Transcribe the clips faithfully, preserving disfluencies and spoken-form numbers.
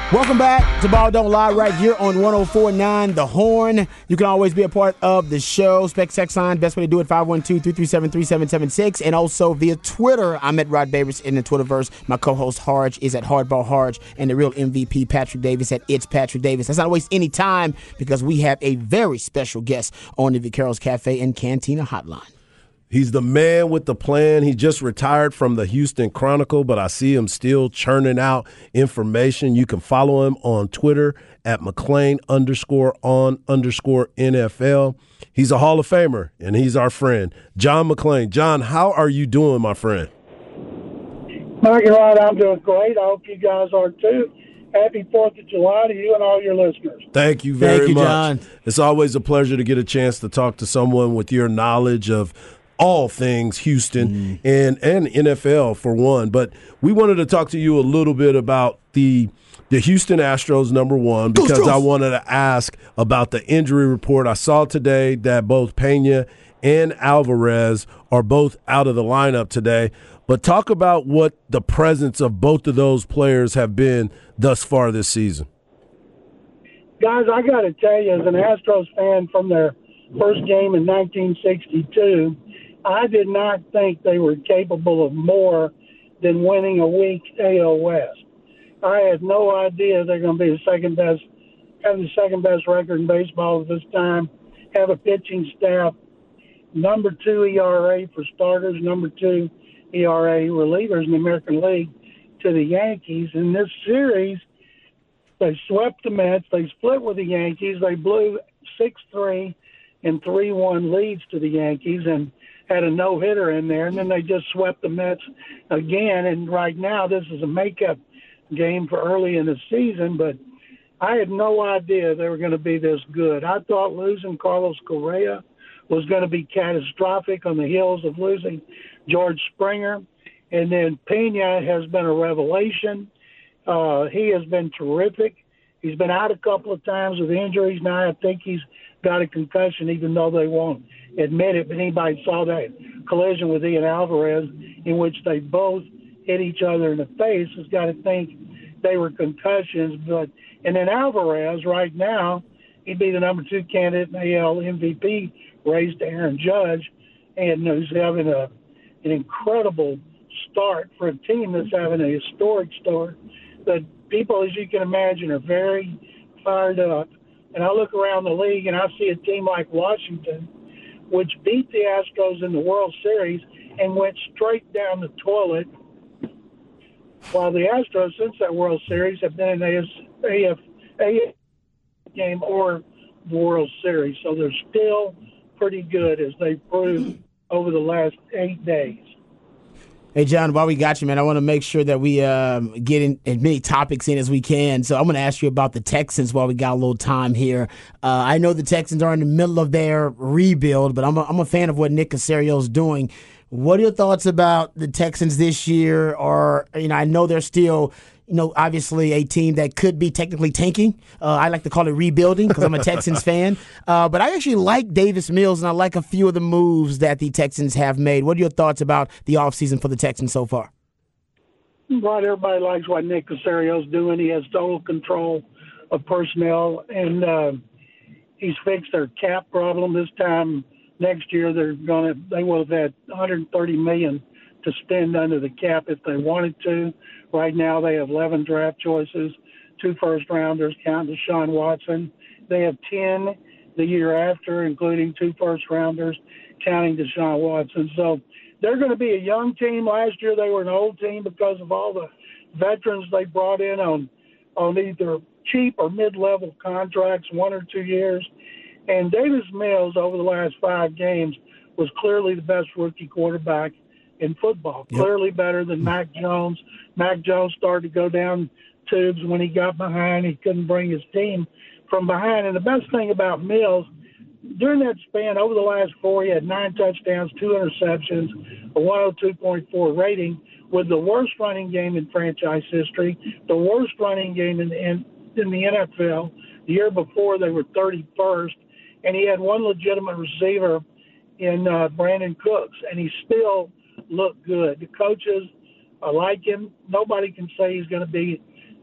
Welcome back to Ball Don't Lie right here on one oh four point nine The Horn. You can always be a part of the show. Spec Sex Line, best way to do it, five one two, three three seven, three seven seven six. And also via Twitter, I'm at Rod Davis in the Twitterverse. My co-host Harge is at Hardball Harge. And the real M V P, Patrick Davis, at It's Patrick Davis. Let's not waste any time because we have a very special guest on the Vaqueros Cafe and Cantina Hotline. He's the man with the plan. He just retired from the Houston Chronicle, but I see him still churning out information. You can follow him on Twitter at McClain underscore on underscore N F L. He's a Hall of Famer, and he's our friend, John McClain. John, how are you doing, my friend? Mike and Rod, I'm doing great. I hope you guys are too. Happy fourth of July to you and all your listeners. Thank you very Thank you, much. John. It's always a pleasure to get a chance to talk to someone with your knowledge of all things Houston mm. and, and N F L for one. But we wanted to talk to you a little bit about the the Houston Astros, number one, because I wanted to ask about the injury report. I saw today that both Pena and Alvarez are both out of the lineup today. But talk about what the presence of both of those players have been thus far this season. Guys, I got to tell you, as an Astros fan from their first game in nineteen sixty-two, I did not think they were capable of more than winning a weak A L West. I had no idea they're going to be the second best, have the second best record in baseball at this time, have a pitching staff, number two E R A for starters, number two E R A relievers in the American League to the Yankees. In this series, they swept the Mets, they split with the Yankees, they blew six three and three one leads to the Yankees, and had a no-hitter in there, and then they just swept the Mets again. And right now, this is a makeup game for early in the season, but I had no idea they were going to be this good. I thought losing Carlos Correa was going to be catastrophic on the heels of losing George Springer. And then Pena has been a revelation. Uh, he has been terrific. He's been out a couple of times with injuries. Now I think he's got a concussion, even though they won't admit it. But anybody saw that collision with Ian Alvarez in which they both hit each other in the face has got to think they were concussions. But and then Alvarez right now, he'd be the number two candidate in the A L M V P race to Aaron Judge, and who's having a an incredible start for a team that's having a historic start. But people, as you can imagine, are very fired up. And I look around the league and I see a team like Washington, which beat the Astros in the World Series and went straight down the toilet, while the Astros, since that World Series, have been in the A F A game or the World Series. So they're still pretty good, as they've proved over the last eight days. Hey, John, while we got you, man, I want to make sure that we um, get in as many topics in as we can. So I'm going to ask you about the Texans while we got a little time here. Uh, I know the Texans are in the middle of their rebuild, but I'm a, I'm a fan of what Nick Caserio's doing. What are your thoughts about the Texans this year? Or, you know, I know they're still, you know, obviously a team that could be technically tanking. Uh, I like to call it rebuilding because I'm a Texans fan. Uh, but I actually like Davis Mills, and I like a few of the moves that the Texans have made. What are your thoughts about the offseason for the Texans so far? Right, everybody likes what Nick Caserio's doing. He has total control of personnel, and uh, he's fixed their cap problem this time. Next year, they're going to they will have had one hundred thirty million dollars to spend under the cap if they wanted to. Right now, they have eleven draft choices, two first-rounders, counting Deshaun Watson. They have ten the year after, including two first-rounders, counting Deshaun Watson. So they're going to be a young team. Last year, they were an old team because of all the veterans they brought in on, on either cheap or mid-level contracts, one or two years. And Davis Mills, over the last five games, was clearly the best rookie quarterback in football, yep. Clearly better than Mac Jones. Mac Jones started to go down tubes when he got behind. He couldn't bring his team from behind. And the best thing about Mills, during that span, over the last four, he had nine touchdowns, two interceptions, a one oh two point four rating, with the worst running game in franchise history, the worst running game in, in, in the N F L. The year before, they were thirty-first. And he had one legitimate receiver in uh, Brandon Cooks, and he still looked good. The coaches uh, like him. Nobody can say he's going to be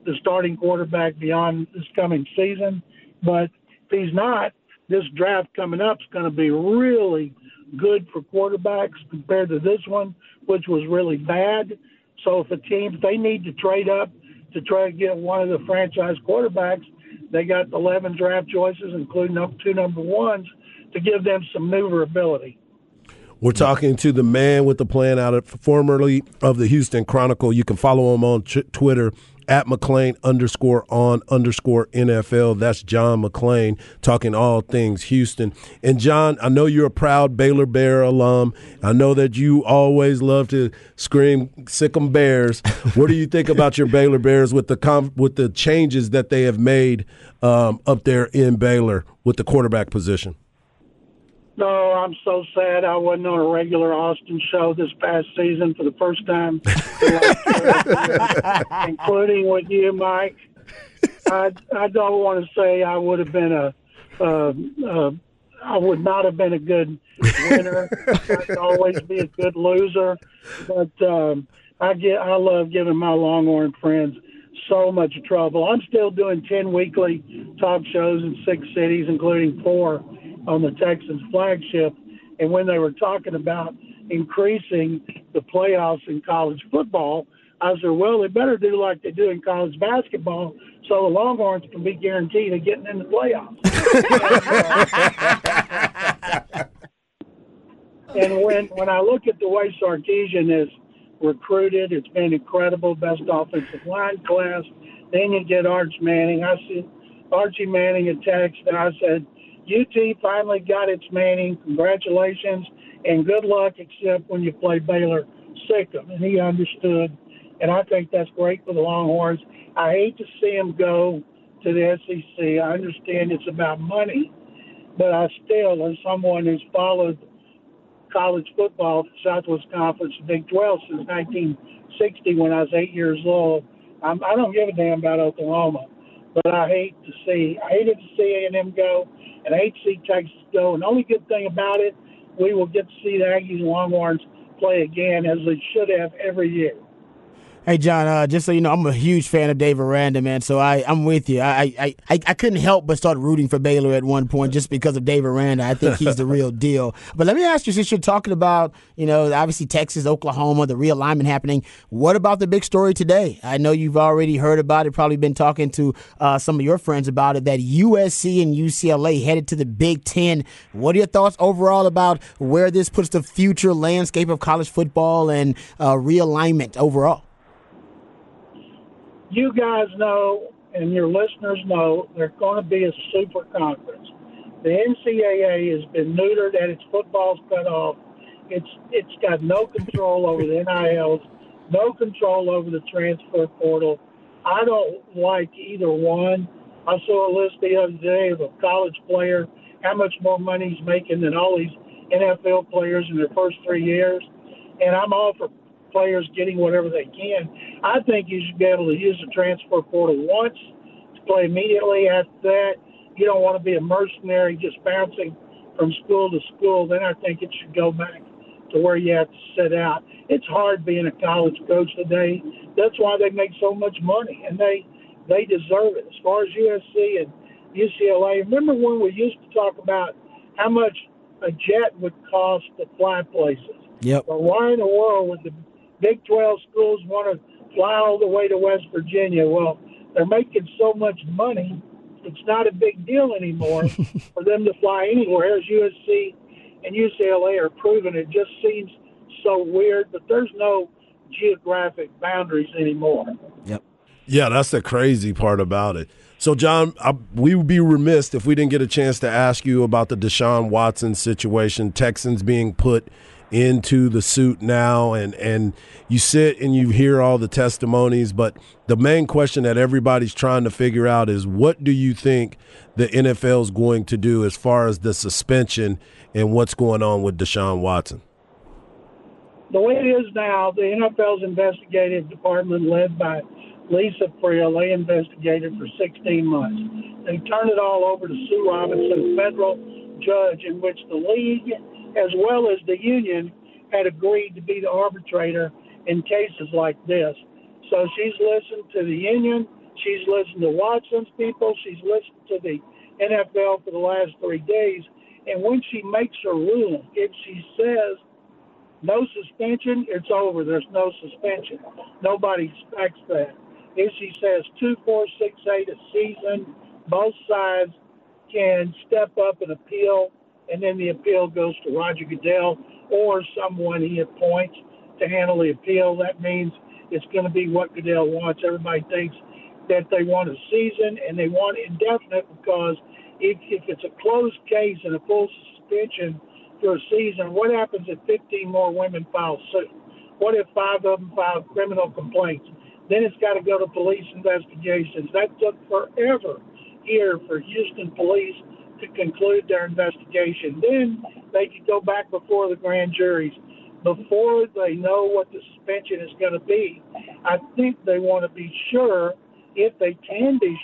the starting quarterback beyond this coming season. But if he's not, this draft coming up is going to be really good for quarterbacks compared to this one, which was really bad. So if a team, if they need to trade up to try to get one of the franchise quarterbacks, they got eleven draft choices, including up two number ones, to give them some maneuverability. We're talking to the man with the plan out of formerly of the Houston Chronicle. You can follow him on t- Twitter at McClain underscore on underscore N F L. That's John McClain talking all things Houston. And John, I know you're a proud Baylor Bear alum. I know that you always love to scream "Sick 'em Bears." What do you think about your Baylor Bears with the com- with the changes that they have made um, up there in Baylor with the quarterback position? No, I'm so sad I wasn't on a regular Austin show this past season for the first time, including with you, Mike. I I don't want to say I would have been a, uh, uh, I would not have been a good winner. I'd always be a good loser, but um, I get I love giving my Longhorn friends so much trouble. I'm still doing ten weekly talk shows in six cities, including four on the Texans flagship. And when they were talking about increasing the playoffs in college football, I said, well, they better do like they do in college basketball so the Longhorns can be guaranteed of getting in the playoffs. And when, when I look at the way Sarkisian is recruited, it's been incredible, best offensive line class. Then you get Arch Manning. I see Archie Manning a text, and I said, U T finally got its Manning. Congratulations and good luck, except when you play Baylor Sikkim. And he understood, and I think that's great for the Longhorns. I hate to see them go to the S E C. I understand it's about money, but I still, as someone who's followed college football, Southwest Conference, Big twelve since nineteen sixty when I was eight years old, I'm, I don't give a damn about Oklahoma. But I hate to see, I hated to see A and M go, and I hate to see Texas go. And the only good thing about it, we will get to see the Aggies and Longhorns play again, as they should have every year. Hey, John, uh, just so you know, I'm a huge fan of Dave Aranda, man, so I, I'm with you. I, I, I, I couldn't help but start rooting for Baylor at one point just because of Dave Aranda. I think he's the real deal. But let me ask you, since you're talking about, you know, obviously Texas, Oklahoma, the realignment happening, what about the big story today? I know you've already heard about it, probably been talking to uh, some of your friends about it, that U S C and U C L A headed to the Big Ten. What are your thoughts overall about where this puts the future landscape of college football and uh, realignment overall? You guys know, and your listeners know, there's going to be a super conference. The N C double A has been neutered and its football's cut off. It's it's got no control over the N I Ls, no control over the transfer portal. I don't like either one. I saw a list the other day of a college player, how much more money he's making than all these N F L players in their first three years. And I'm all for players getting whatever they can. I think you should be able to use the transfer portal once to play immediately. After that, you don't want to be a mercenary just bouncing from school to school. Then I think it should go back to where you have to sit out. It's hard being a college coach today. That's why they make so much money, and they they deserve it. As far as U S C and U C L A, remember when we used to talk about how much a jet would cost to fly places? Yep. But why in the world would the Big twelve schools want to fly all the way to West Virginia? Well, they're making so much money, it's not a big deal anymore for them to fly anywhere. As U S C and U C L A are proving, it just seems so weird, but there's no geographic boundaries anymore. Yep. Yeah, that's the crazy part about it. So, John, I, we would be remiss if we didn't get a chance to ask you about the Deshaun Watson situation, Texans being put into the suit now, and, and you sit and you hear all the testimonies, but the main question that everybody's trying to figure out is, what do you think the N F L is going to do as far as the suspension and what's going on with Deshaun Watson? The way it is now, the N F L's investigative department led by Lisa Friel, they investigated for sixteen months. They turned it all over to Sue Robinson, a federal judge, in which the league as well as the union had agreed to be the arbitrator in cases like this. So she's listened to the union, She's listened to Watson's people. She's listened to the N F L for the last three days. And when she makes her ruling, if she says no suspension, it's over. There's no suspension. Nobody expects that. If she says two, four, six, eight a season, both sides can step up and appeal, and then the appeal goes to Roger Goodell or someone he appoints to handle the appeal. That means it's going to be what Goodell wants. Everybody thinks that they want a season and they want indefinite because if, if it's a closed case and a full suspension for a season, what happens if fifteen more women file suit? What if five of them file criminal complaints? Then it's got to go to police investigations. That took forever here for Houston police to conclude their investigation. Then they could go back before the grand juries. Before they know what the suspension is going to be, I think they want to be sure, if they can be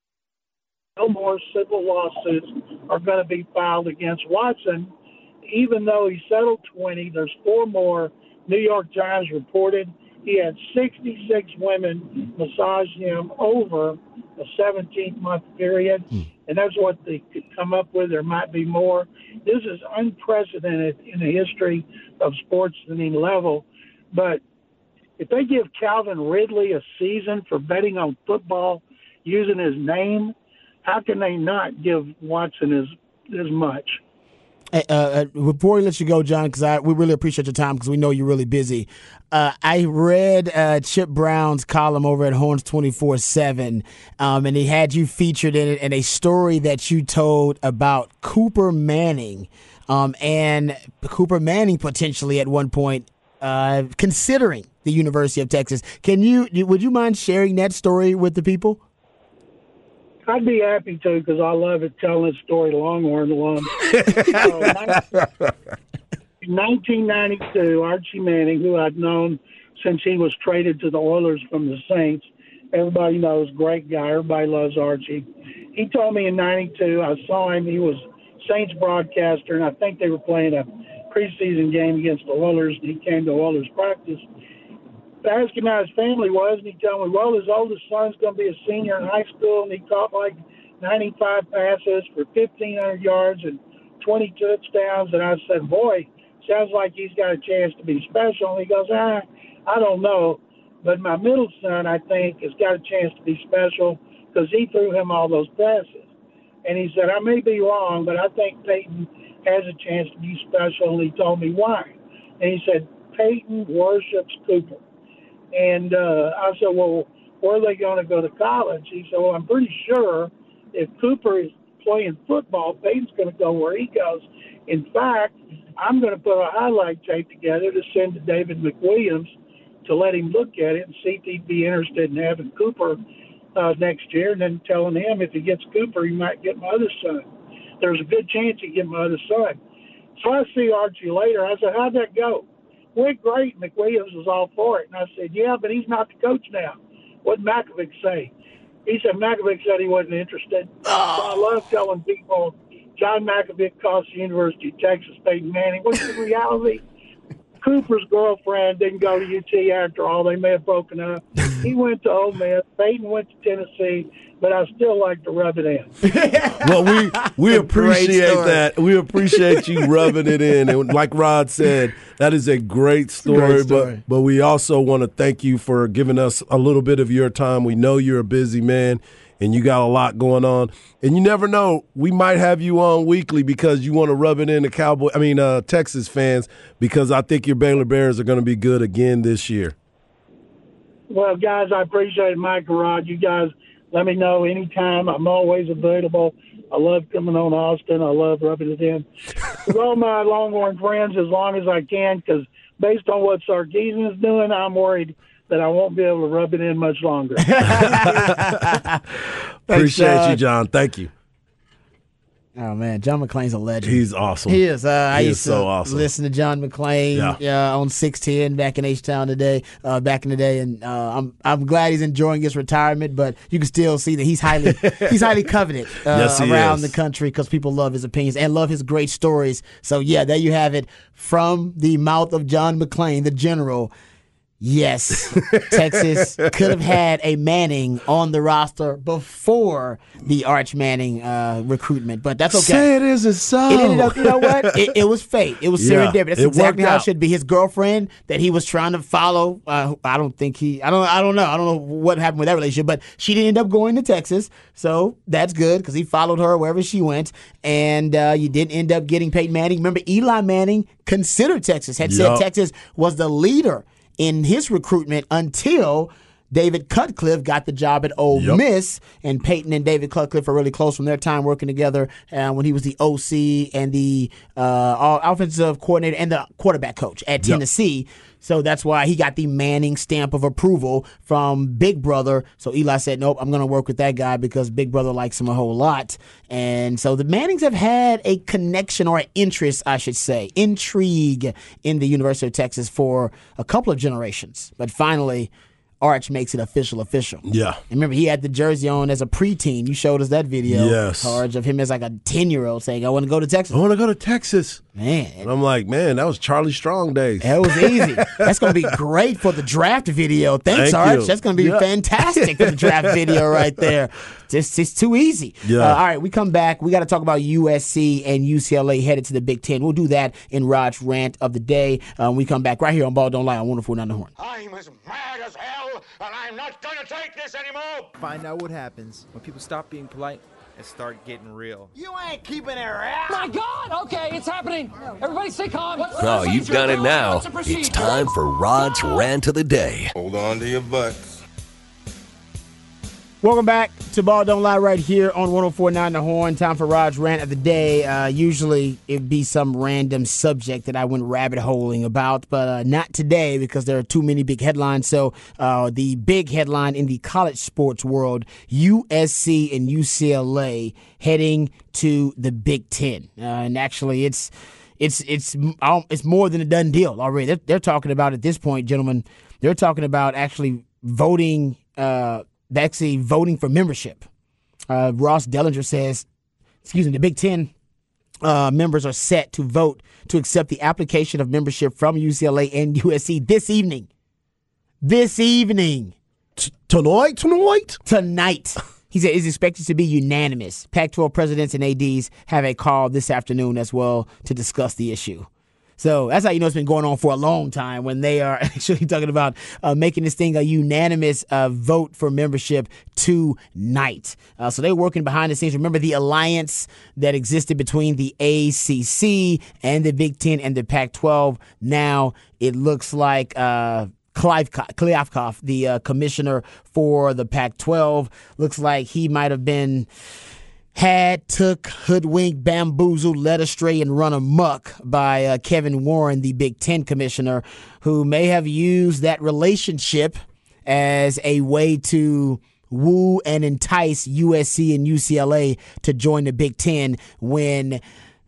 sure, no more civil lawsuits are going to be filed against Watson. Even though he settled twenty, there's four more. New York Times reported he had sixty-six women massage him over a seventeen-month period, mm. and that's what they could come up with. There might be more. This is unprecedented in the history of sports at any level. But if they give Calvin Ridley a season for betting on football using his name, how can they not give Watson as, as much? Uh, uh, before we let you go, John, because we really appreciate your time because we know you're really busy. Uh, I read uh, Chip Brown's column over at Horns twenty-four seven, um, and he had you featured in it, and a story that you told about Cooper Manning, um, and Cooper Manning potentially at one point uh, considering the University of Texas. Can you? Would you mind sharing that story with the people? I'd be happy to because I love it telling the story Longhorn alum. uh, in nineteen ninety-two, Archie Manning, who I'd known since he was traded to the Oilers from the Saints, everybody knows, great guy. Everybody loves Archie. He told me in ninety-two, I saw him. He was Saints broadcaster, and I think they were playing a preseason game against the Oilers, and he came to Oilers practice. I asked him how his family was, and he told me, well, his oldest son's going to be a senior in high school, and he caught like ninety-five passes for fifteen hundred yards and twenty touchdowns. And I said, boy, sounds like he's got a chance to be special. And he goes, ah, I don't know. But my middle son, I think, has got a chance to be special because he threw him all those passes. And he said, I may be wrong, but I think Peyton has a chance to be special. And he told me why. And he said, Peyton worships Cooper. And uh, I said, well, where are they going to go to college? He said, well, I'm pretty sure if Cooper is playing football, Peyton's going to go where he goes. In fact, I'm going to put a highlight tape together to send to David McWilliams to let him look at it and see if he'd be interested in having Cooper uh, next year, and then telling him if he gets Cooper, he might get my other son. There's a good chance he'd get my other son. So I see Archie later. I said, how'd that go? Went great. McWilliams was all for it. And I said, yeah, but he's not the coach now. What'd Makovic say? He said Makovic said he wasn't interested. Oh. So I love telling people John Makovic cost the University of Texas Peyton Manning. What's the reality? Cooper's girlfriend didn't go to U T after all. They may have broken up. He went to Ole Miss. Peyton went to Tennessee. But I still like to rub it in. Well, we we appreciate that. We appreciate you rubbing it in. And like Rod said, that is a great story. A great story. But, but we also want to thank you for giving us a little bit of your time. We know you're a busy man, and you got a lot going on. And you never know, we might have you on weekly because you want to rub it in to Cowboy. I mean, uh, Texas fans, because I think your Baylor Bears are going to be good again this year. Well, guys, I appreciate it, Mike and Rod. You guys. Let me know anytime. I'm always available. I love coming on Austin. I love rubbing it in with all my Longhorn friends as long as I can because based on what Sarkisian is doing, I'm worried that I won't be able to rub it in much longer. Appreciate Thanks, you, John. Thank you. Oh, man, John McClain's a legend. He's awesome. He is. Uh, he I used is to so awesome. listen to John McClain yeah. uh, on six ten back in H-Town today, uh, back in the day, and uh, I'm I'm glad he's enjoying his retirement, but you can still see that he's highly he's highly coveted uh, yes, he around is. the country because people love his opinions and love his great stories. So, yeah, there you have it from the mouth of John McClain, the general. Yes, Texas could have had a Manning on the roster before the Arch Manning uh, recruitment, but that's okay. Say it isn't so. It ended up, you know what? It, it was fate. It was Yeah, serendipity. That's it exactly worked how out. it should be. His girlfriend that he was trying to follow. Uh, I don't think he. I don't. I don't know. I don't know what happened with that relationship, but she didn't end up going to Texas, so that's good because he followed her wherever she went, and uh, you didn't end up getting Peyton Manning. Remember, Eli Manning considered Texas. Had said Yup. Texas was the leader in his recruitment until David Cutcliffe got the job at Ole Yep. Miss, and Peyton and David Cutcliffe are really close from their time working together uh, when he was the O C and the uh, offensive coordinator and the quarterback coach at Yep. Tennessee. So that's why he got the Manning stamp of approval from Big Brother. So Eli said, nope, I'm going to work with that guy because Big Brother likes him a whole lot. And so the Mannings have had a connection or an interest, I should say, intrigue in the University of Texas for a couple of generations. But finally, Arch makes it official, official. Yeah. And remember, he had the jersey on as a preteen. You showed us that video, Yes. Arch, of him as like a ten-year-old saying, I want to go to Texas. I want to go to Texas. Man, And I'm like, man, that was Charlie Strong days. that was easy. That's going to be great for the draft video. Thanks, Thank Arch. you. That's going to be Yeah. fantastic for the draft video right there. Just it's too easy. Yeah. Uh, all right, we come back. We got to talk about U S C and U C L A headed to the Big Ten. We'll do that in Rod's rant of the day. Um, we come back right here on Ball Don't Lie on one oh four point nine The Horn. I'm as mad as hell, and I'm not gonna take this anymore! Find out what happens when people stop being polite and start getting real. You ain't keeping it around! My God! Okay, it's happening. Everybody stay calm. What's the Oh, you've procedure? done it now. What's the procedure? It's time for Rod's Rant of the Day. Hold on to your butts. Welcome back to Ball Don't Lie right here on one oh four point nine The Horn. Time for Rod's rant of the day. Uh, usually it'd be some random subject that I went rabbit holing about, but uh, not today because there are too many big headlines. So uh, the big headline in the college sports world, U S C and U C L A heading to the Big Ten. Uh, and actually it's it's it's um, it's more than a done deal already. They're, they're talking about at this point, gentlemen, they're talking about actually voting uh, actually voting for membership. Uh, Ross Dellinger says, excuse me, the Big Ten uh, members are set to vote to accept the application of membership from U C L A and U S C this evening. This evening. T- tonight, tonight. Tonight. He said it's expected to be unanimous. Pac twelve presidents and A Ds have a call this afternoon as well to discuss the issue. So that's how you know it's been going on for a long time when they are actually talking about uh, making this thing a unanimous uh, vote for membership tonight. Uh, so they're working behind the scenes. Remember the alliance that existed between the A C C and the Big Ten and the Pac twelve. Now it looks like uh, Kliavkoff, the uh, commissioner for the Pac twelve, looks like he might have been had, took, hoodwinked, bamboozled, led astray, and run amok by uh, Kevin Warren, the Big Ten commissioner, who may have used that relationship as a way to woo and entice U S C and U C L A to join the Big Ten when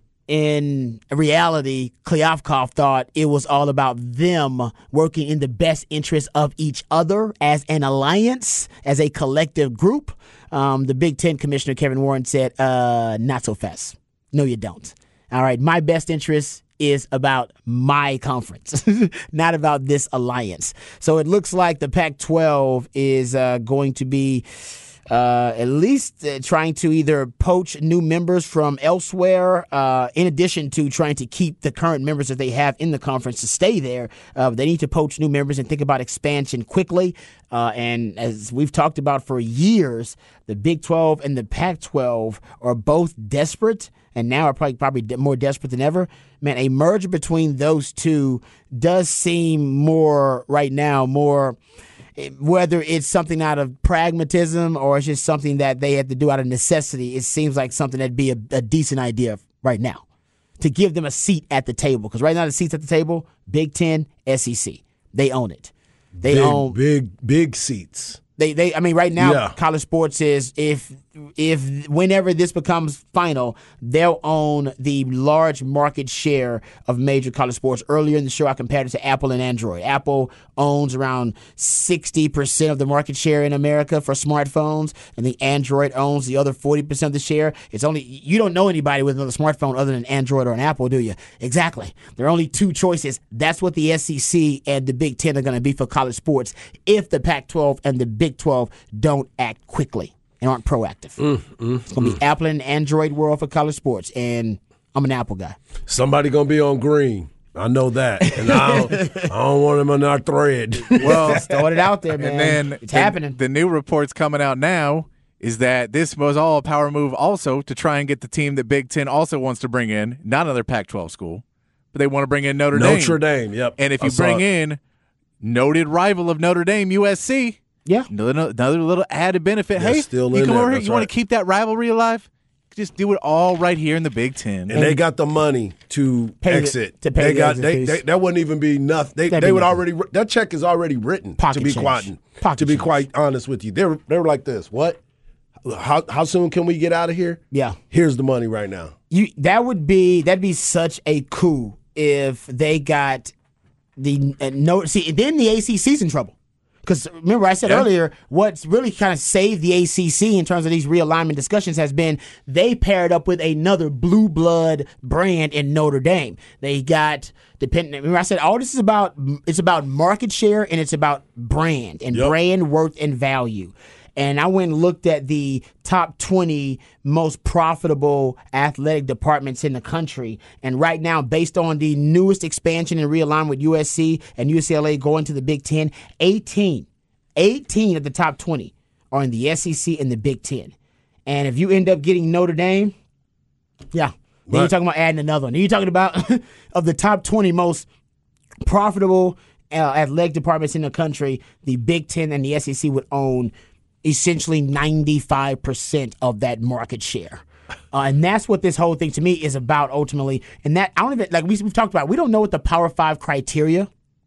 in reality, Kliavkoff thought it was all about them working in the best interest of each other as an alliance, as a collective group. Um, the Big Ten commissioner, Kevin Warren, said, uh, not so fast. No, you don't. All right, my best interest is about my conference, not about this alliance. So it looks like the Pac twelve is uh, going to be Uh, at least uh, trying to either poach new members from elsewhere, uh, in addition to trying to keep the current members that they have in the conference to stay there. Uh, they need to poach new members and think about expansion quickly. Uh, and as we've talked about for years, the Big twelve and the Pac twelve are both desperate, and now are probably probably de- more desperate than ever. Man, a merger between those two does seem more right now more. Whether it's something out of pragmatism or it's just something that they had to do out of necessity, it seems like something that'd be a, a decent idea right now to give them a seat at the table. Because right now the seats at the table, Big Ten, S E C, they own it. They big, own big, big seats. They, they. I mean, right now, Yeah. college sports is if if whenever this becomes final, they'll own the large market share of major college sports. Earlier in the show, I compared it to Apple and Android. Apple owns around sixty percent of the market share in America for smartphones, and the Android owns the other forty percent of the share. It's only you don't know anybody with another smartphone other than Android or an Apple, do you? Exactly. There are only two choices. That's what the S E C and the Big Ten are going to be for college sports if the Pac twelve and the Big twelve don't act quickly and aren't proactive. Mm, mm, it's going to mm. be Apple and Android world for college sports, and I'm an Apple guy. Somebody going to be on green. I know that, and I don't, I don't want them on our thread. Well, just throwing it out there, man. And then it's the, happening. The new reports coming out now is that this was all a power move also to try and get the team that Big Ten also wants to bring in, not another Pac twelve school, but they want to bring in Notre, Notre Dame. Notre Dame, yep. And if you bring in noted rival of Notre Dame, U S C, yeah, another, another little added benefit. They're hey, still you in come there. over here, That's you right. want to keep that rivalry alive? Just do it all right here in the Big Ten. And, and they got the money to pay exit. The, to pay they the got exit they, fees. they, that wouldn't even be nothing. They That'd they be would nothing. already that check is already written. Pocket to be change. quite Pocket to be change. quite honest with you, they were they were like this. What? How how soon can we get out of here? Yeah. Here's the money right now. You that would be that'd be such a coup if they got the uh, no. See, then the A C C's in trouble. Because remember, I said Yeah. earlier, what's really kind of saved the A C C in terms of these realignment discussions has been they paired up with another blue blood brand in Notre Dame. They got depending. Remember, I said all this is about it's about market share and it's about brand and Yep. brand worth and value. And I went and looked at the top twenty most profitable athletic departments in the country. And right now, based on the newest expansion and realignment with U S C and U C L A going to the Big Ten, eighteen, eighteen of the top twenty are in the S E C and the Big Ten. And if you end up getting Notre Dame, yeah, then Right. you're talking about adding another one. Then you're talking about of the top twenty most profitable uh, athletic departments in the country, the Big Ten and the S E C would own essentially ninety-five percent of that market share. Uh, and that's what this whole thing to me is about ultimately. And that, I don't even, like we, we've talked about, we don't know what the Power Five criteria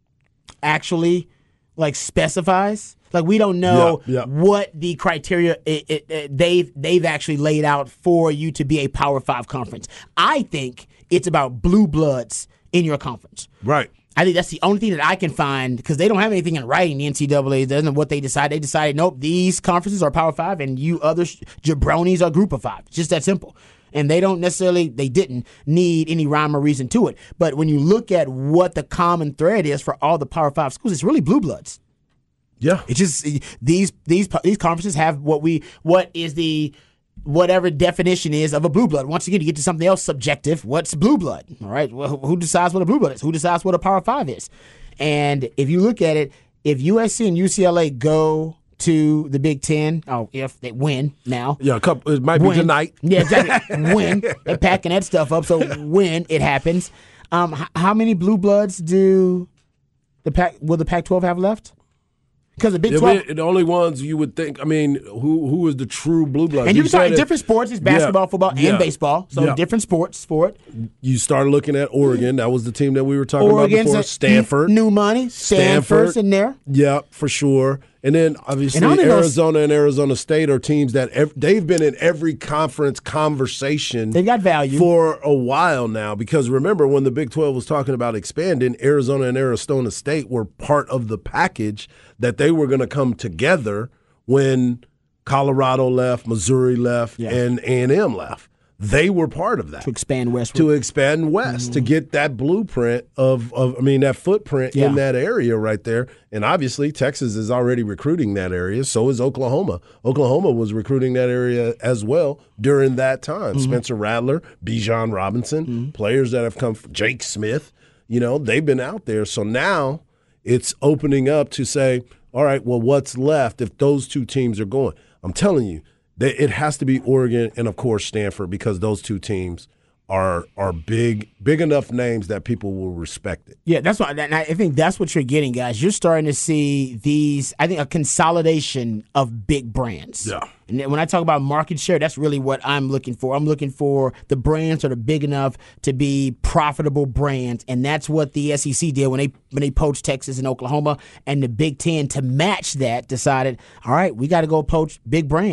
actually like specifies. Like we don't know Yeah, yeah. what the criteria it, it, it, they've, they've actually laid out for you to be a Power Five conference. I think it's about blue bloods in your conference. Right. I think that's the only thing that I can find because they don't have anything in writing. The N C double A doesn't know what they decide. They decided, nope, these conferences are Power Five and you other sh- jabronis are Group of Five. It's just that simple. And they don't necessarily, they didn't need any rhyme or reason to it. But when you look at what the common thread is for all the Power Five schools, it's really blue bloods. Yeah. It's just these these these conferences have what we what is the whatever definition is of a blue blood. Once again, you get to something else subjective. What's blue blood? All right. Well, who decides what a blue blood is? Who decides what a Power Five is? And if you look at it, if U S C and U C L A go to the Big Ten, oh, if they win now. Yeah, a couple, it might be Win. tonight. Yeah, exactly. Win. They're packing that stuff up. So when it happens, um, h- how many blue bloods do the Pac will the Pac twelve have left? Because the Big Yeah, twelve. but the only ones you would think. I mean, who who is the true blue blood? And you can talk said it- different sports. It's basketball, Yeah, football, and yeah, baseball. So yeah. different sports for it. You start looking at Oregon. That was the team that we were talking Oregon's about before. a- Stanford. new money. Stanford's Stanford. in there. Yeah, for sure. And then obviously And I don't even know- Arizona and Arizona State are teams that ev- they've been in every conference conversation. They've got value. For a while now, because remember when the Big twelve was talking about expanding, Arizona and Arizona State were part of the package that they were going to come together when Colorado left, Missouri left, Yeah. and A and M left. They were part of that. To expand westward. To expand west, Mm-hmm. to get that blueprint of, of I mean, that footprint Yeah. in that area right there. And obviously, Texas is already recruiting that area. So is Oklahoma. Oklahoma was recruiting that area as well during that time. Mm-hmm. Spencer Rattler, Bijan Robinson, players that have come from Jake Smith, you know, they've been out there. So now it's opening up to say, all right, well, what's left if those two teams are going? I'm telling you, that it has to be Oregon and, of course, Stanford because those two teams are are big big enough names that people will respect it. Yeah, that's what and I think that's what you're getting, guys. You're starting to see these. I think a consolidation of big brands. Yeah. And then when I talk about market share, that's really what I'm looking for. I'm looking for the brands that are big enough to be profitable brands, and that's what the S E C did when they when they poached Texas and Oklahoma, and the Big Ten to match that decided, all right, we got to go poach big brands.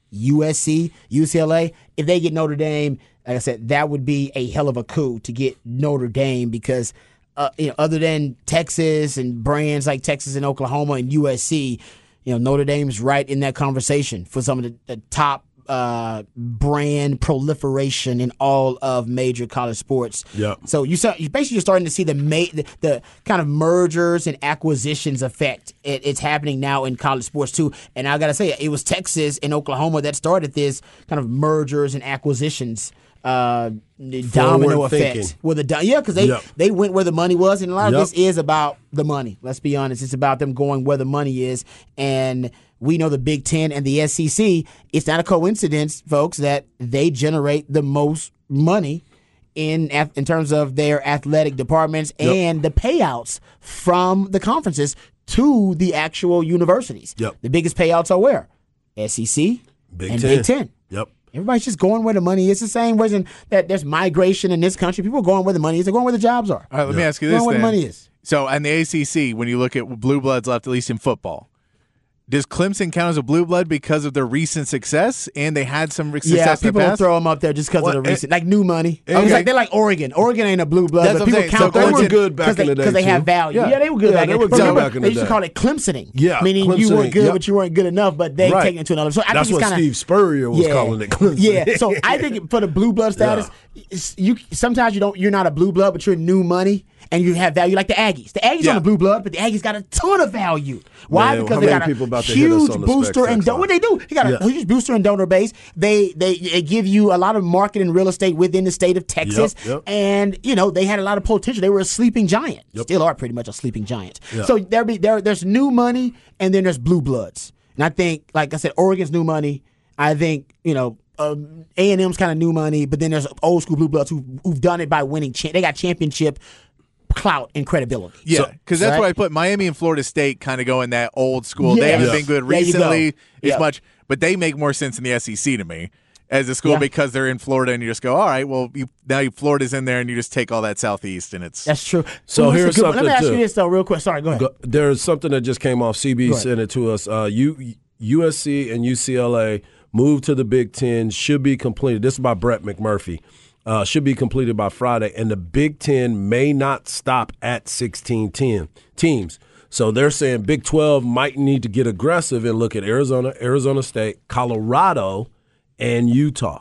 U S C, U C L A. If they get Notre Dame, like I said, that would be a hell of a coup to get Notre Dame because, uh, you know, other than Texas and brands like Texas and Oklahoma and U S C, you know, Notre Dame's right in that conversation for some of the, the top uh, brand proliferation in all of major college sports. Yep. So you saw, you basically you're starting to see the, ma- the the kind of mergers and acquisitions effect. It, it's happening now in college sports too. And I gotta say, it was Texas and Oklahoma that started this kind of mergers and acquisitions. Uh, domino effect thinking. with the yeah, because they Yep. they went where the money was, and a lot Yep. of this is about the money. Let's be honest, it's about them going where the money is, and we know the Big Ten and the S E C. It's not a coincidence, folks, that they generate the most money in in terms of their athletic departments Yep. and the payouts from the conferences to the actual universities. Yep. The biggest payouts are where? S E C Big and Ten. Big Ten. Yep. Everybody's just going where the money is. The same reason that there's migration in this country. People are going where the money is. They're going where the jobs are. All right, let Yeah. me ask you They're this going where then. the money is. So, in the A C C, when you look at blue bloods left, at least in football, does Clemson count as a blue blood because of their recent success, and they had some success Yeah, in the people don't past? throw them up there just because What? of the recent, like new money. I was Okay. like, they're like Oregon. Oregon ain't a blue blood, That's but what I'm people saying. count So They Clemson- were good back because in they, the day, because they too. have value. Yeah. Yeah, they were good Yeah, back they in were but good remember, back in They the used to day. call it Clemsoning. Yeah, meaning you Clemsoning. weren't good, Yep. but you weren't good enough. But they Right. take it to another. So I That's think what it's kinda, Steve Spurrier was yeah, calling it. Clemson. Yeah, so I think for the blue blood status, it's, you sometimes you don't. You're not a blue blood, but you're new money. And you have value like the Aggies. The Aggies Yeah. on the blue blood, but the Aggies got a ton of value. Why? Man, because how they many got a people about to hit us huge on the booster Specs and text don- what they do. He got a Yeah. huge booster and donor base. They, they they give you a lot of market and real estate within the state of Texas, Yep, yep. and you know they had a lot of potential. They were a sleeping giant. Still are pretty much a sleeping giant. Yep. So there be there there's new money and then there's blue bloods. And I think, like I said, Oregon's new money. I think you know. Um, A and M's kind of new money, but then there's old school blue bloods who, who've done it by winning. Cha- they got championship clout and credibility. Yeah, because that's right? why I put Miami and Florida State kind of go in that old school. They Yeah. haven't Yeah. been good There you go. recently as Yeah. much, but they make more sense in the S E C to me as a school Yeah. because they're in Florida, and you just go, all right, well, you, now you, Florida's in there, and you just take all that southeast, and it's That's true. So Ooh, that's a here's good one. Let me something, ask you too. this though, real quick. Sorry, go ahead. Go- There's something that just came off. C B Go ahead. sent it to us. Uh, U, USC and U C L A move to the Big Ten should be completed. This is by Brett McMurphy. Uh, should be completed by Friday, and the Big Ten may not stop at sixteen ten teams. So they're saying Big twelve might need to get aggressive and look at Arizona, Arizona State, Colorado, and Utah.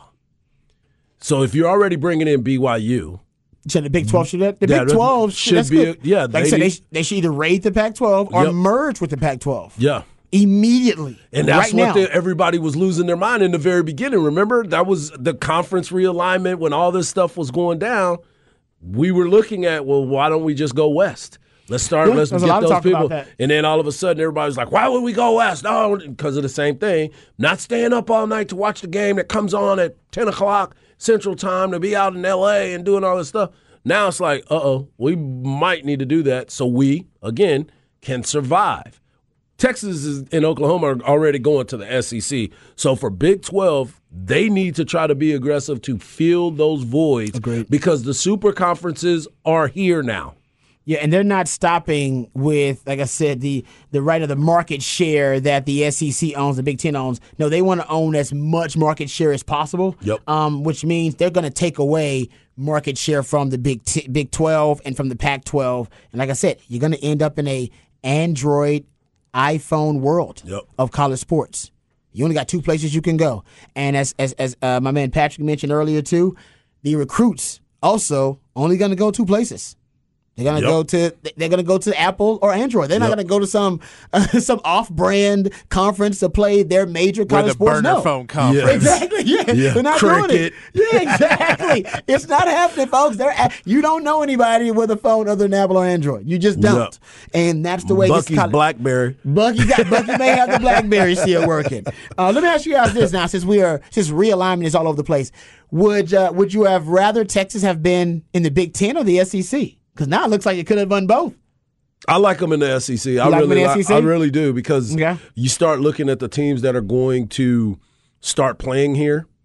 So if you're already bringing in B Y U, So the Big twelve should the Yeah, Big twelve should that's be good. a- yeah, Like I they said, they, need- sh- they should either raid the Pac twelve or Yep. merge with the Pac twelve. yeah. Immediately. And that's right what now. the, everybody was losing their mind in the very beginning. Remember, that was the conference realignment when all this stuff was going down. We were looking at, well, why don't we just go west? Let's start. Yeah, let's there's a get lot of those talk about people. that. And then all of a sudden, everybody's like, "Why would we go west?" No, because of the same thing. Not staying up all night to watch the game that comes on at ten o'clock Central Time to be out in L A and doing all this stuff. Now it's like, uh oh, we might need to do that so we again can survive. Texas is, and Oklahoma are already going to the S E C. So for Big twelve, they need to try to be aggressive to fill those voids. Agreed. Because the super conferences are here now. Yeah, and they're not stopping with, like I said, the the right of the market share that the S E C owns, the Big Ten owns. No, they want to own as much market share as possible. Yep. Um, which means they're going to take away market share from the Big T- Big twelve and from the Pac twelve. And like I said, you're going to end up in a Android, iPhone world Yep. of college sports. You only got two places you can go. And as as as uh, my man Patrick mentioned earlier too, the recruits also only going to go two places. They're gonna Yep. go to they're gonna go to Apple or Android. They're not Yep. gonna go to some uh, some off-brand conference to play their major where college the sports. burner No. phone conference. Exactly. Yeah. Yeah. They're not doing Cricket. it. Yeah, exactly. It's not happening, folks. They're at, you don't know anybody with a phone other than Apple or Android. You just don't. Yep. And that's the way this Bucky's college, BlackBerry. Bucky got Bucky may have the BlackBerry still working. Uh, let me ask you guys this now, since we are since realignment is all over the place. Would uh, would you have rather Texas have been in the Big Ten or the S E C? Because now it looks like it could have won both. I like them in the S E C. I like 'em in really, the like, S E C? I really do because Okay. you start looking at the teams that are going to start playing here.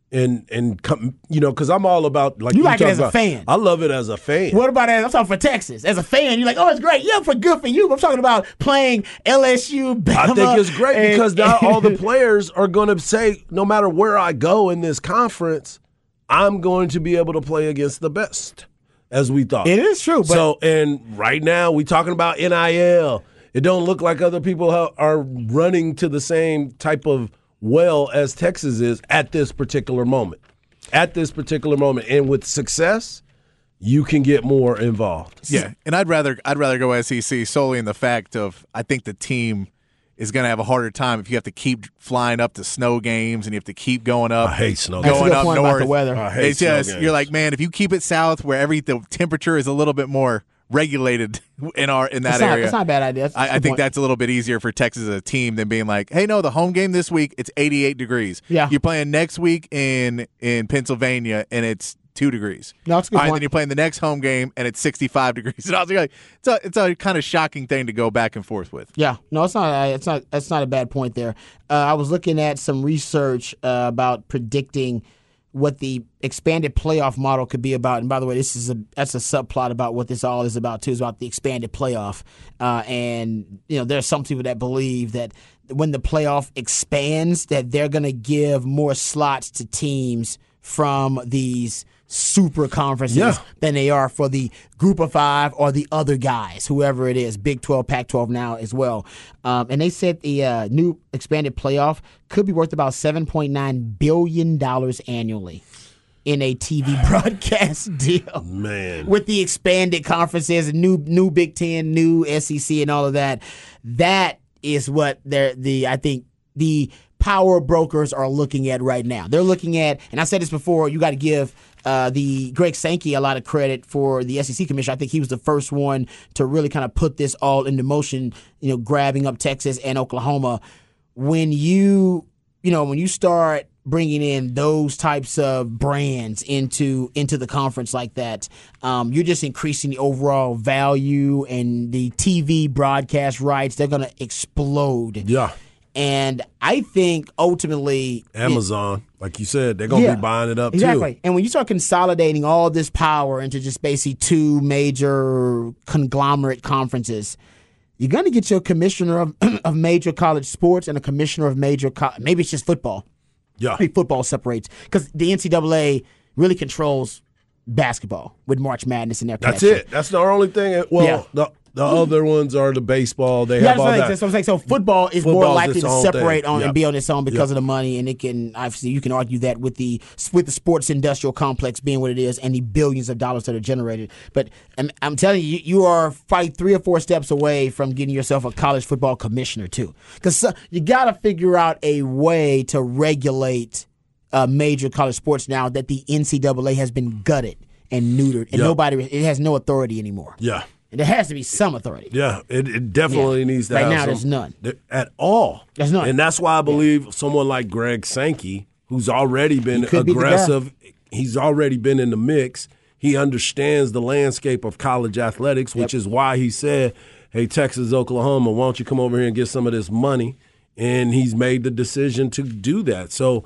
and and come, you know, because I'm all about like You like it talk as a about, fan. I love it as a fan. What about as I'm talking for Texas? As a fan, you're like, oh, it's great. Yeah, for good for you. But I'm talking about playing L S U, Bama. I think it's great and, because now all the players are going to say, no matter where I go in this conference, I'm going to be able to play against the best, as we thought. It is true. But so, and right now we talking about N I L. It don't look like other people ha- are running to the same type of well as Texas is at this particular moment. At this particular moment, and with success, you can get more involved. Yeah, and I'd rather I'd rather go S E C solely in the fact of I think the team is going to have a harder time if you have to keep flying up to snow games and you have to keep going up. I hate snow That's a going good up point north. about the weather. I hate It's just snow you're games. like, man, if you keep it south where every the temperature is a little bit more regulated in our in that That's not, area. that's not a bad idea. That's a I, good I think point. that's a little bit easier for Texas as a team than being like, hey, no, the home game this week it's eighty-eight degrees. Yeah. You're playing next week in in Pennsylvania and it's two degrees. No, that's a good All right, point. then you're playing the next home game and it's sixty-five degrees. And I was like, it's a it's a kind of shocking thing to go back and forth with. Yeah, no, it's not. It's not. That's not a bad point there. Uh, I was looking at some research uh, about predicting what the expanded playoff model could be about. And by the way, this is a that's a subplot about what this all is about too. Is about the expanded playoff. Uh, and you know, there's some people that believe that when the playoff expands, that they're going to give more slots to teams from these super conferences Yeah. than they are for the group of five or the other guys, whoever it is, Big twelve, Pac twelve now as well. Um, and they said the uh, new expanded playoff could be worth about seven point nine billion dollars annually in a T V broadcast deal. Man. With the expanded conferences, new new Big Ten, new S E C, and all of that. That is what they're the I think the power brokers are looking at right now. They're looking at, and I said this before, you got to give uh, the Greg Sankey a lot of credit for the S E C commissioner. I think he was the first one to really kind of put this all into motion, you know, grabbing up Texas and Oklahoma. When you, you know, when you start bringing in those types of brands into into the conference like that, um, you're just increasing the overall value and the T V broadcast rights. They're going to explode. Yeah. And I think ultimately Amazon, like you said, they're going to Yeah, be buying it up exactly. too. And when you start consolidating all this power into just basically two major conglomerate conferences, you're going to get your commissioner of, of major college sports and a commissioner of major co- maybe it's just football. Yeah. Maybe football separates because the N C double A really controls basketball with March Madness in their That's connection. it. That's the only thing. Well, Yeah. the, the other ones are the baseball. They Yeah, have that's all what, that. that's what I'm saying. So football is Football's more likely its to own separate thing. on Yep. and be on its own because Yep. of the money, and it can obviously you can argue that with the with the sports industrial complex being what it is and the billions of dollars that are generated. But I'm, I'm telling you, you are probably three or four steps away from getting yourself a college football commissioner too, because you got to figure out a way to regulate uh, major college sports now that the N C double A has been gutted and neutered, and Yep. nobody it has no authority anymore. Yeah. And there has to be some authority. Yeah, it, it definitely Yeah. needs to Right have now, some, there's none. th- at all. There's none. And that's why I believe someone like Greg Sankey, who's already been He could be the guy. aggressive, he's already been in the mix. He understands the landscape of college athletics, which Yep. is why he said, hey, Texas, Oklahoma, why don't you come over here and get some of this money? And he's made the decision to do that. So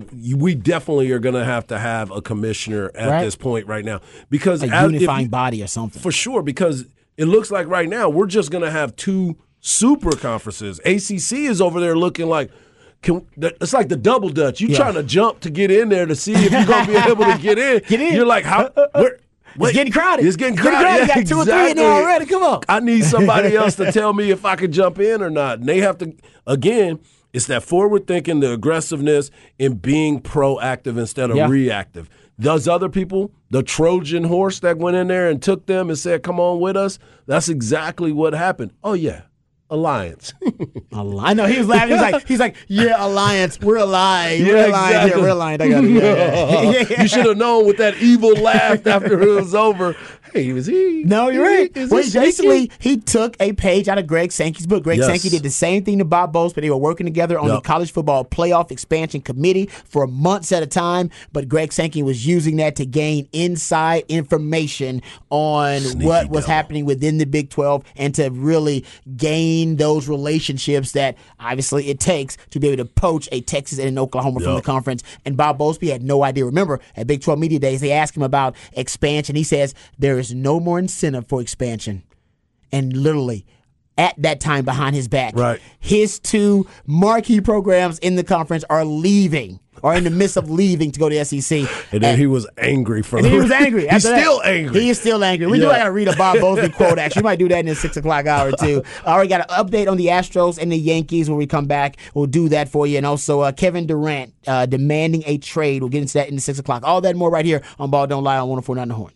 we definitely are going to have to have a commissioner at Right. this point right now. Because A as- if unifying you- body or something. for sure, because it looks like right now we're just going to have two super conferences. A C C is over there looking like can, it's like the double dutch. You Yeah. trying to jump to get in there to see if you're going to be able to get in. Get in. You're like, how? Where, It's getting crowded. It's getting It's getting crowded. crowded. Yeah, You got two or three in there exactly. already. Come on. I need somebody else to tell me if I can jump in or not. And they have to, again, it's that forward thinking, the aggressiveness, and being proactive instead of Yeah. reactive. Those other people, the Trojan horse that went in there and took them and said, come on with us, that's exactly what happened. Oh, yeah, alliance. I know he was laughing. He's like, he's like, yeah, alliance. We're aligned. Yeah, we're aligned. exactly. Yeah, we're aligned. I got it. Yeah, yeah. Yeah. You should have known with that evil laugh after it was over. Hey, was he? No, you're right. Is Well, he he basically, shaky? he took a page out of Greg Sankey's book. Greg Yes. Sankey did the same thing to Bob Bose, but they were working together on Yep. the college football playoff expansion committee for months at a time. But Greg Sankey was using that to gain inside information on Sneaky what was devil. happening within the Big twelve and to really gain gain those relationships that obviously it takes to be able to poach a Texas and an Oklahoma yep. from the conference. And Bob Bowlesby had no idea. Remember, at Big twelve Media Days, they asked him about expansion. He says there is no more incentive for expansion. And literally, at that time behind his back, right. his two marquee programs in the conference are leaving. Or in the midst of leaving to go to the S E C. And then and, he was angry for and the he was angry. He's that. still angry. He is still angry. We yeah. do got to read a Bob Bowlesby quote, actually. We might do that in the six o'clock hour, too. I already got an update on the Astros and the Yankees when we come back. We'll do that for you. And also uh, Kevin Durant uh, demanding a trade. We'll get into that in the six o'clock. All that and more right here on Ball Don't Lie on one oh four point nine The Horn.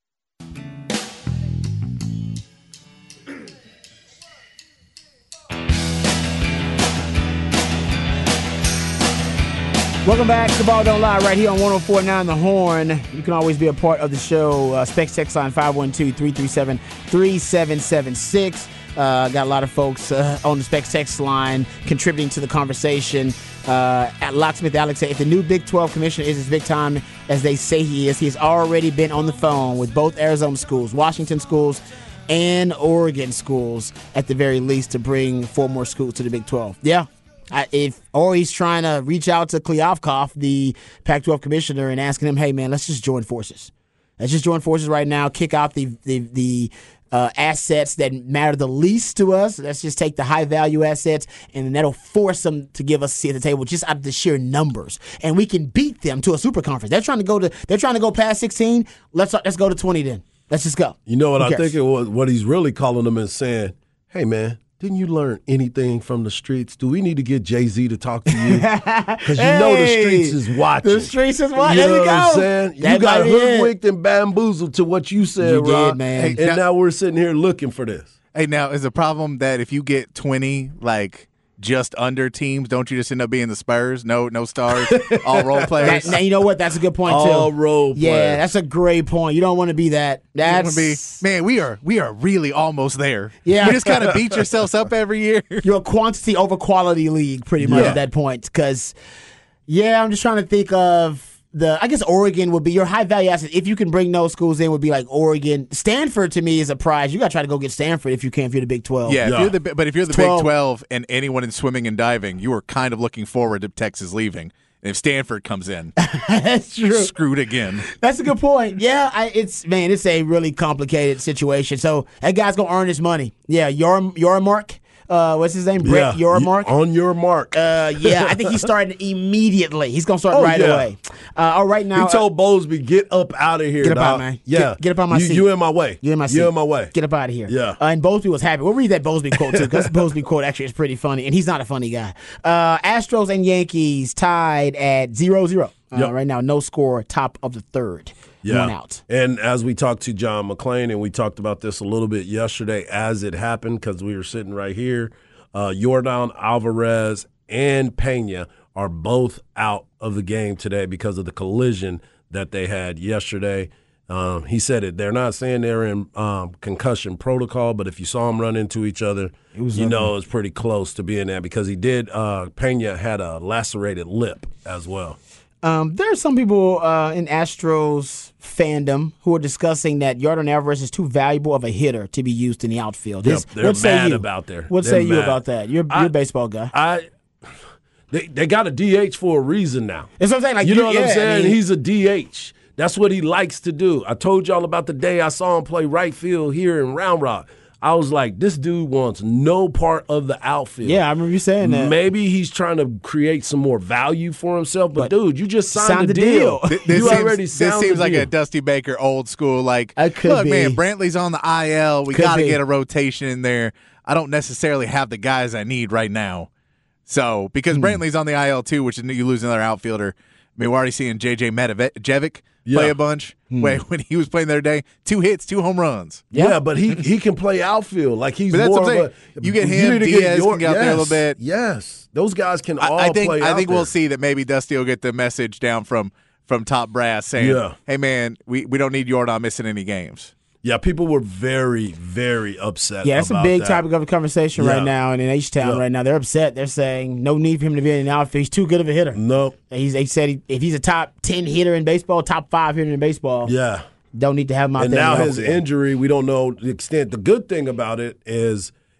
Welcome back to Ball Don't Lie right here on one oh four point nine The Horn. You can always be a part of the show. Uh, Specs text line five one two, three three seven, three seven seven six. Uh, got a lot of folks uh, on the Specs text line contributing to the conversation. Uh, at Locksmith Alex said, if the new Big twelve commissioner is as big time as they say he is, he has already been on the phone with both Arizona schools, Washington schools, and Oregon schools at the very least to bring four more schools to the Big twelve. Yeah. I, if or he's trying to reach out to Kliavkoff, the Pac twelve commissioner, and asking him, "Hey, man, let's just join forces. Let's just join forces right now. Kick out the the the uh, assets that matter the least to us. Let's just take the high value assets, and then that'll force them to give us a seat at the table just out of the sheer numbers, and we can beat them to a super conference. They're trying to go to they're trying to go past sixteen. Let's let's go to twenty then. Let's just go. You know what I think it was? What he's really calling them and saying, "Hey, man. Didn't you learn anything from the streets? Do we need to get Jay-Z to talk to you? Because you hey, know the streets is watching. The streets is watching. You know there you what go. I'm saying? That you got hoodwinked and bamboozled to what you said, you Rob. Did, man. Hey, and now, now we're sitting here looking for this. Hey, now, is the problem that if you get twenty, like, just under teams, don't you just end up being the Spurs? No no stars, all role players? That, now, you know what? That's a good point, too. All role players. Yeah, that's a great point. You don't want to be that. That's be, man, we are we are really almost there. Yeah. You just kind of beat yourselves up every year. You're a quantity over quality league, pretty much, yeah. at that point. Because, yeah, I'm just trying to think of the, I guess Oregon would be your high value asset. If you can bring those schools in, would be like Oregon. Stanford to me is a prize. You got to try to go get Stanford if you can, if you're the Big twelve. Yeah, yeah. If you're the, but if you're the twelve. Big twelve and anyone in swimming and diving, you are kind of looking forward to Texas leaving. And if Stanford comes in, that's true. Screwed again. That's a good point. Yeah, I, it's man, it's a really complicated situation. So that guy's gonna earn his money. Yeah, your your mark. Uh, what's his name? Brett yeah, Yormark? On your mark. Uh, yeah, I think he's starting immediately. He's going to start oh, right yeah. away. Uh, all right, now. He told Bowlesby, get up out of here, Get up dog. out, man. Yeah. Get, get up out my you, seat. You in my way. You in my seat. You in my way. Get up out of here. Yeah. Uh, and Bowlesby was happy. We'll read that Bowlesby quote, too, because Bowlesby quote actually is pretty funny, and he's not a funny guy. Uh, Astros and Yankees tied at zero zero. Uh, yep. Right now, no score, top of the third. Yeah. One out. And as we talked to John McClain, and we talked about this a little bit yesterday as it happened, because we were sitting right here, uh, Yordan Alvarez and Pena are both out of the game today because of the collision that they had yesterday. Um, he said it. They're not saying they're in um, concussion protocol, but if you saw them run into each other, you know it's pretty close to being that because he did. Uh, Pena had a lacerated lip as well. Um, there are some people uh, in Astros fandom who are discussing that Yordan Alvarez is too valuable of a hitter to be used in the outfield. Yep, His, they're what say mad you? about there. What They're say you mad. about that? You're, you're I, a baseball guy. I they they got a D H for a reason now. That's what I'm saying. Like, you know what yeah, I'm saying? I mean, He's a D H. That's what he likes to do. I told y'all about the day I saw him play right field here in Round Rock. I was like, this dude wants no part of the outfield. Yeah, I remember you saying that. Maybe he's trying to create some more value for himself, but, but dude, you just signed, signed the the deal. deal. This you seems, already signed This seems the like deal. a Dusty Baker old school, like, It could look, be. man, Brantley's on the I L. We Could got to be. get a rotation in there. I don't necessarily have the guys I need right now. So, because Hmm. Brantley's on the I L too, which is you lose another outfielder. I mean, we're already seeing J J Metajevic play Yeah. a bunch. Hmm. Wait, when he was playing the other day, two hits, two home runs. Yeah, Yeah. but he he can play outfield. Like he's But that's more what I'm of a. saying. You get him, need to Diaz your- can get out there a little bit. Yes, those guys can all I, I think play I out think there. we'll see that maybe Dusty will get the message down from from top brass saying, Yeah. "Hey man, we, we don't need Yordan missing any games." Yeah, people were very, very upset. Yeah, that's a about big that. topic of conversation Yeah. right now. And in H-Town Yeah. right now, they're upset. They're saying no need for him to be in the outfield. He's too good of a hitter. Nope. He's, they said he, if he's a top ten hitter in baseball, top five hitter in baseball, Yeah. don't need to have him out And there. now in the his outfield. injury, we don't know the extent. The good thing about it is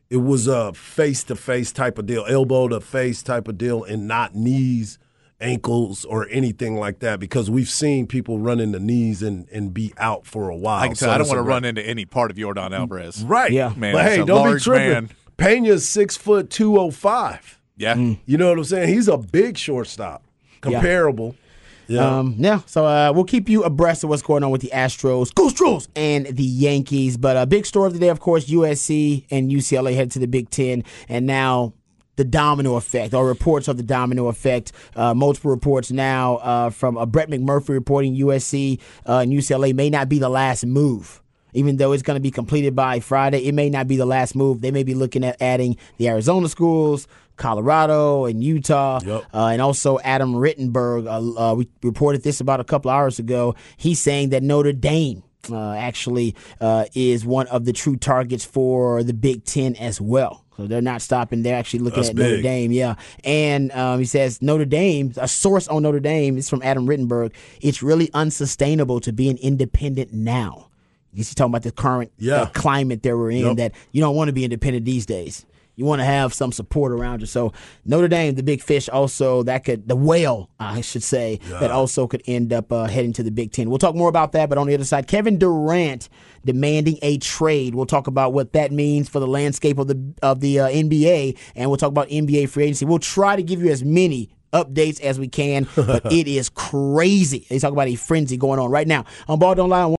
it was a face-to-face type of deal, elbow-to-face type of deal, and not knees, ankles, or anything like that, because we've seen people run into knees and, and be out for a while. I can tell, so I don't want to right. run into any part of Yordan Alvarez. Right. Yeah. Man, but, hey, a don't be large tripping. man. Pena's six foot two oh five. Yeah. You know what I'm saying? He's a big shortstop. Comparable. Yeah. Um, yeah, so uh, we'll keep you abreast of what's going on with the Astros, Go Astros, and the Yankees. But a uh, big story of the day, of course, U S C and U C L A headed to the Big Ten, and now the domino effect, or reports of the domino effect. Uh, multiple reports now uh, from uh, Brett McMurphy reporting U S C uh, and U C L A may not be the last move. Even though it's going to be completed by Friday, it may not be the last move. They may be looking at adding the Arizona schools, Colorado and Utah, yep. uh, and also Adam Rittenberg. Uh, uh, we reported this about a couple hours ago. He's saying that Notre Dame uh, actually uh, is one of the true targets for the Big Ten as well. So they're not stopping. They're actually looking That's at big. Notre Dame. Yeah. And um, he says Notre Dame, a source on Notre Dame, is from Adam Rittenberg. It's really unsustainable to be an independent now. He's talking about the current yeah. uh, climate that we're in, yep. that you don't want to be independent these days. You want to have some support around you. So Notre Dame, the big fish, also that could, the whale, I should say, yeah. that also could end up uh, heading to the Big Ten. We'll talk more about that, but on the other side, Kevin Durant demanding a trade. We'll talk about what that means for the landscape of the of the uh, N B A, and we'll talk about N B A free agency. We'll try to give you as many updates as we can, but it is crazy. They talk about a frenzy going on right now on Ball Don't Lie.